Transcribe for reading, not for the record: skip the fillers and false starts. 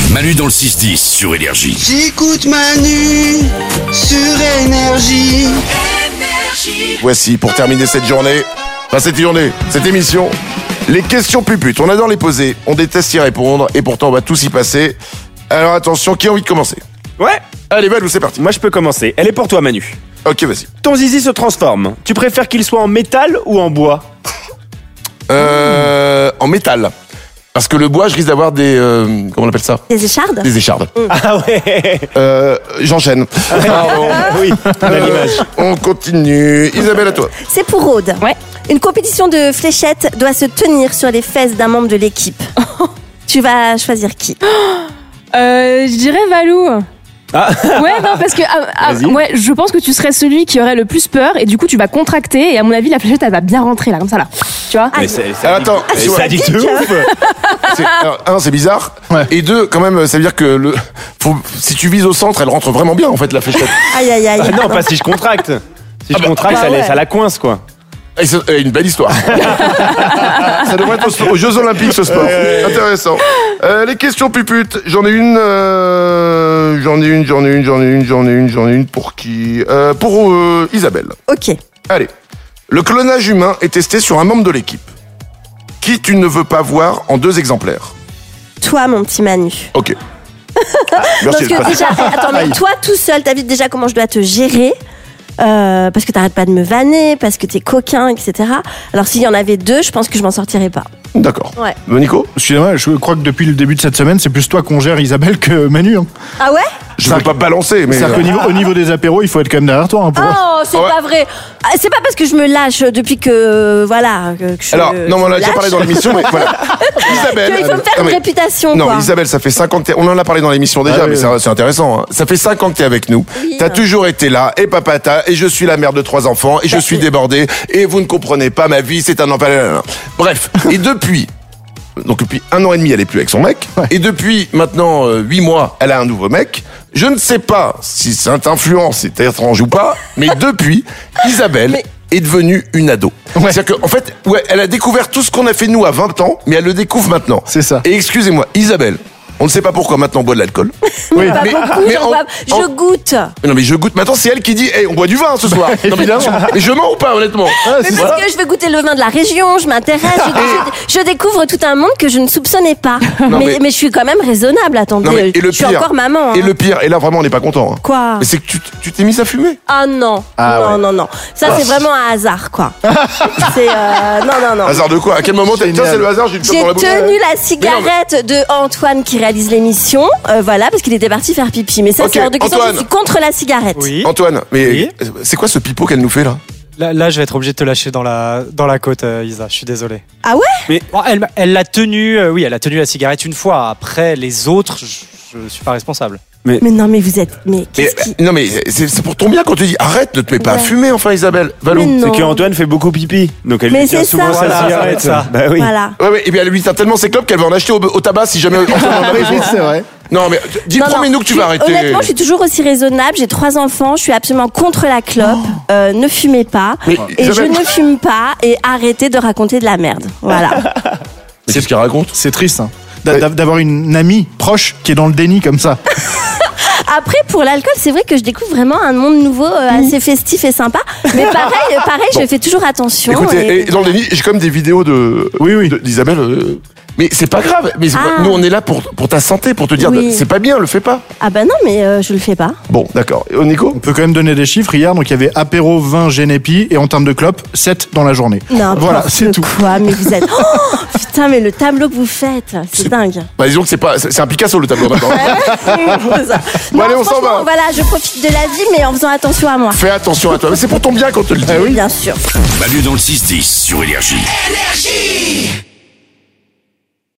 Manu dans le 6-10 sur Énergie. J'écoute Manu sur Énergie. Voici, pour terminer cette émission, les questions puputes. On adore les poser, on déteste y répondre, et pourtant on va tous y passer. Alors attention, qui a envie de commencer? Ouais. Allez, Valou, c'est parti. Moi je peux commencer. Elle est pour toi, Manu. Ok, vas-y. Ton zizi se transforme. Tu préfères qu'il soit en métal ou en bois? En métal. Parce que le bois, je risque d'avoir des... comment on appelle ça? Des échardes? Des échardes. Ah ouais. J'enchaîne. Pardon. Oui, belle image. On continue. Isabelle, à toi. C'est pour Aude. Ouais. Une compétition de fléchettes doit se tenir sur les fesses d'un membre de l'équipe. Tu vas choisir qui? Je dirais Valou. Ah. Ouais, non, parce que Vas-y. ouais, je pense que tu serais celui qui aurait le plus peur et du coup tu vas contracter et à mon avis la fléchette elle va bien rentrer là, comme ça là. Tu vois? Mais c'est Attends, ça dit de ouf. alors, un, c'est bizarre. Ouais. Et deux, quand même, ça veut dire que si tu vises au centre, elle rentre vraiment bien, en fait, la fléchette. Aïe, aïe, aïe. Ah non, pas si je contracte. Si je contracte, bah ouais. ça la coince, quoi. Et c'est une belle histoire. Ça devrait être aux Jeux Olympiques, ce sport. Intéressant. Les questions puputes. J'en ai une pour qui? Pour Isabelle. Ok. Allez. Le clonage humain est testé sur un membre de l'équipe. Qui tu ne veux pas voir en 2 exemplaires? Toi, mon petit Manu. Ok. Parce Merci. que déjà, attends, mais toi tout seul, t'as vu déjà comment je dois te gérer? Parce que t'arrêtes pas de me vanner, parce que t'es coquin, etc. Alors s'il y en avait 2, je pense que je m'en sortirais pas. D'accord. Ouais. Nico? Excusez-moi, je crois que depuis le début de cette semaine, c'est plus toi qu'on gère, Isabelle, que Manu. Hein. Ah ouais? Je ne veux pas balancer, mais... C'est-à-dire qu'au niveau des apéros, il faut être quand même derrière toi. Hein, pour... Oh, c'est Ouais. pas vrai. Ah, c'est pas parce que je me lâche depuis que voilà que je. Alors, non, mais on en a déjà lâche parlé dans l'émission, mais voilà. Isabelle... qu'il faut me faire Non, une mais- réputation, Non, quoi. mais Isabelle, ça fait 50 ans... On en a parlé dans l'émission déjà, Ah, mais oui. c'est intéressant. Hein. Ça fait 5 ans que t'es avec nous. Oui. T'as toujours été là, et papata, et je suis la mère de 3 enfants, et je suis débordée, et vous ne comprenez pas ma vie, c'est un enfant... Bref, et depuis 1 an et demi, elle est plus avec son mec, et depuis maintenant 8 mois, elle a un nouveau mec. Je ne sais pas si cette influence c'est étrange ou pas, mais depuis, Isabelle est devenue une ado. C'est-à-dire qu'en fait, elle a découvert tout ce qu'on a fait nous à 20 ans, mais elle le découvre maintenant. C'est ça. Et excusez-moi, Isabelle, on ne sait pas pourquoi maintenant on boit de l'alcool. Oui. Pas beaucoup, je goûte. Non mais je goûte. Maintenant c'est elle qui dit, on boit du vin ce soir. Non, mais je mens ou pas, honnêtement? Mais parce que je veux goûter le vin de la région, je m'intéresse, je découvre tout un monde que je ne soupçonnais pas. Non, mais je suis quand même raisonnable, attendez. Non, mais, et le je suis pire, encore maman. Et hein. le pire, et là vraiment on n'est pas content. Hein. Quoi? Mais c'est que tu t'es mise à fumer. Ah non. Ah non. Ça, c'est vraiment un hasard, quoi. C'est. Non. Hasard de quoi? À quel moment t'as dit, tiens, c'est le hasard, j'ai une clope J'ai dans la bouche. tenu la cigarette de Antoine qui réalise l'émission, voilà, parce qu'il était parti faire pipi. Mais ça, Ok, c'est hors de question, Antoine. je suis contre la cigarette. Oui. Antoine, mais Oui. c'est quoi ce pipeau qu'elle nous fait là? Là, je vais être obligé de te lâcher dans la côte, Isa. Je suis désolé. Ah ouais? Mais bon, elle l'a tenu. Oui, elle a tenu la cigarette une fois. Après, les autres, je suis pas responsable. Mais non, mais vous êtes. Mais qu'est-ce qui. Non mais c'est pour ton bien quand tu dis arrête, ne te mets pas à Ouais. fumer enfin Isabelle. Valou. Mais non. C'est qu'Antoine fait beaucoup pipi. Donc elle Mais lui tient c'est souvent ça. sa Voilà, cigarette. ça. Bah oui. Voilà. Ouais, et bien elle lui tient tellement ses clopes qu'elle va en acheter au tabac si jamais Antoine en a besoin. C'est vrai. Non mais dis, Non, promets-nous que tu vas arrêter. Honnêtement, je suis toujours aussi raisonnable. J'ai 3 enfants. Je suis absolument contre la clope. Ne fumez pas. Mais, Et Isabelle- je ne fume pas. Et arrêtez de raconter de la merde. Voilà. Mais qu'est-ce qu'elle raconte? C'est triste, hein. D'avoir une amie proche qui est dans le déni comme ça. Après, pour l'alcool, c'est vrai que je découvre vraiment un monde nouveau, assez festif et sympa. Mais pareil, je fais toujours attention. Écoutez, et dans le déni, j'ai quand même des vidéos d'Isabelle. Mais c'est pas grave. Mais Ah. nous on est là pour ta santé, pour te dire Oui. c'est pas bien, le fais pas. Ah bah non, mais je le fais pas. Bon, d'accord. Et Nico? On peut quand même donner des chiffres. Hier, donc il y avait apéro, vin, génépi et en termes de clopes, 7 dans la journée. Voilà, c'est tout. Quoi, mais vous êtes. Oh, putain, mais le tableau que vous faites, c'est dingue. Bah disons que c'est un Picasso le tableau maintenant. C'est ça. Bon, Non, allez, on s'en franchement, va. Voilà, je profite de la vie, mais en faisant attention à moi. Fais attention à toi. Mais c'est pour ton bien qu'on te le dit. Bien sûr. Manu dans le 6-10 sur Énergie.